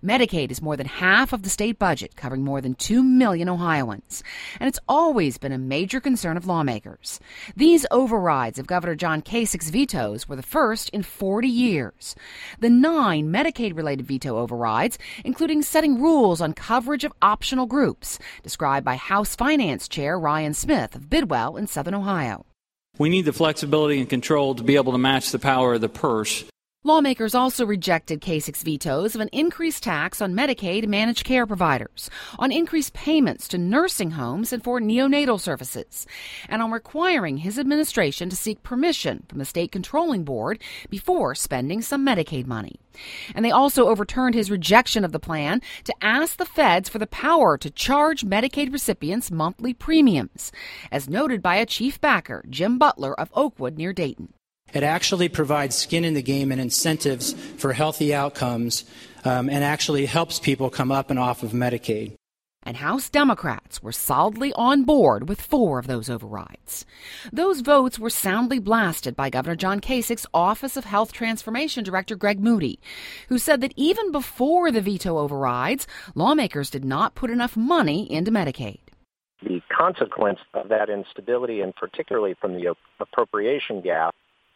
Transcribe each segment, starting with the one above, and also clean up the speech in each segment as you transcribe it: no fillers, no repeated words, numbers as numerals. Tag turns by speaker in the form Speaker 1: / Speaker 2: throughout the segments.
Speaker 1: Medicaid is more than half of the state budget, covering more than 2 million Ohioans. And it's always been a major concern of lawmakers. These overrides of Governor John Kasich's vetoes were the first in 40 years. The 9 Medicaid-related veto overrides, including setting rules on coverage of optional groups, described by House Finance Chair Ryan Smith of Bidwell in Southern Ohio.
Speaker 2: We need the flexibility and control to be able to match the power of the purse.
Speaker 1: Lawmakers also rejected Kasich's vetoes of an increased tax on Medicaid managed care providers, on increased payments to nursing homes and for neonatal services, and on requiring his administration to seek permission from the state controlling board before spending some Medicaid money. And they also overturned his rejection of the plan to ask the feds for the power to charge Medicaid recipients monthly premiums, as noted by a chief backer, Jim Butler of Oakwood near Dayton.
Speaker 3: It actually provides skin in the game and incentives for healthy outcomes and actually helps people come up and off of Medicaid.
Speaker 1: And House Democrats were solidly on board with 4 of those overrides. Those votes were soundly blasted by Governor John Kasich's Office of Health Transformation Director Greg Moody, who said that even before the veto overrides, lawmakers did not put enough money into Medicaid.
Speaker 4: The consequence of that instability, and particularly from the appropriation gap,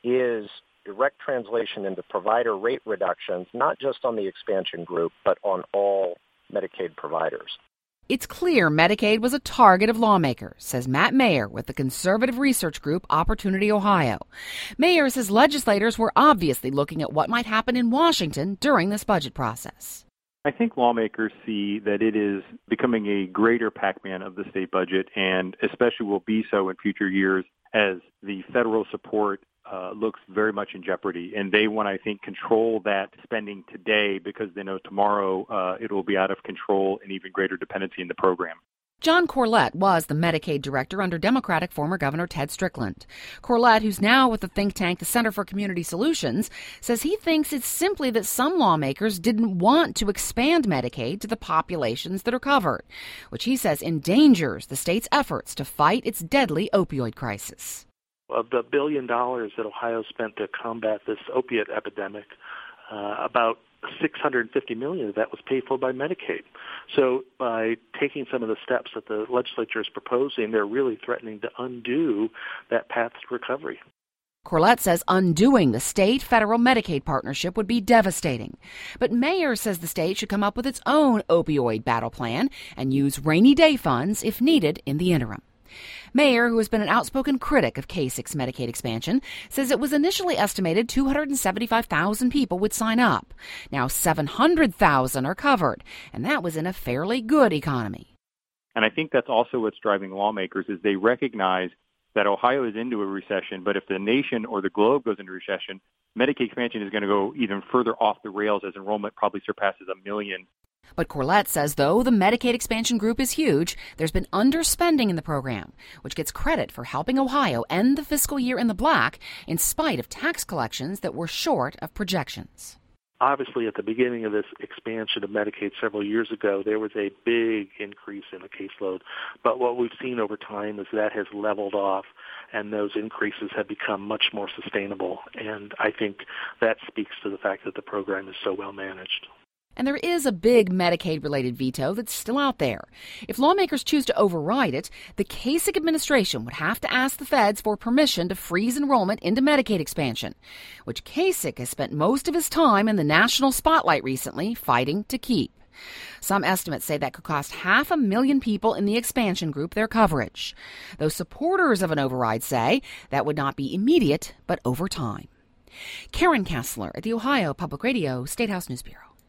Speaker 4: is direct translation into provider rate reductions, not just on the expansion group, but on all Medicaid providers.
Speaker 1: It's clear Medicaid was a target of lawmakers, says Matt Mayer with the conservative research group Opportunity Ohio. Mayer says legislators were obviously looking at what might happen in Washington during this budget process.
Speaker 5: I think lawmakers see that it is becoming a greater Pac-Man of the state budget, and especially will be so in future years as the federal support looks very much in jeopardy. And they want, I think, control that spending today because they know tomorrow it will be out of control and even greater dependency in the program.
Speaker 1: John Corlett was the Medicaid director under Democratic former Governor Ted Strickland. Corlett, who's now with the think tank the Center for Community Solutions, says he thinks it's simply that some lawmakers didn't want to expand Medicaid to the populations that are covered, which he says endangers the state's efforts to fight its deadly opioid crisis.
Speaker 6: Of the $1 billion that Ohio spent to combat this opiate epidemic, about $650 million of that was paid for by Medicaid. So by taking some of the steps that the legislature is proposing, they're really threatening to undo that path to recovery.
Speaker 1: Corlett says undoing the state-federal Medicaid partnership would be devastating. But Mayer says the state should come up with its own opioid battle plan and use rainy day funds if needed in the interim. Mayer, who has been an outspoken critic of Kasich's Medicaid expansion, says it was initially estimated 275,000 people would sign up. Now 700,000 are covered, and that was in a fairly good economy.
Speaker 5: And I think that's also what's driving lawmakers is they recognize that Ohio is into a recession, but if the nation or the globe goes into recession, Medicaid expansion is going to go even further off the rails as enrollment probably surpasses 1 million.
Speaker 1: But Corlett says, though the Medicaid expansion group is huge, there's been underspending in the program, which gets credit for helping Ohio end the fiscal year in the black in spite of tax collections that were short of projections.
Speaker 6: Obviously, at the beginning of this expansion of Medicaid several years ago, there was a big increase in the caseload. But what we've seen over time is that has leveled off, and those increases have become much more sustainable. And I think that speaks to the fact that the program is so well managed.
Speaker 1: And there is a big Medicaid-related veto that's still out there. If lawmakers choose to override it, the Kasich administration would have to ask the feds for permission to freeze enrollment into Medicaid expansion, which Kasich has spent most of his time in the national spotlight recently fighting to keep. Some estimates say that could cost 500,000 people in the expansion group their coverage. Those supporters of an override say that would not be immediate, but over time. Karen Kessler at the Ohio Public Radio State House News Bureau.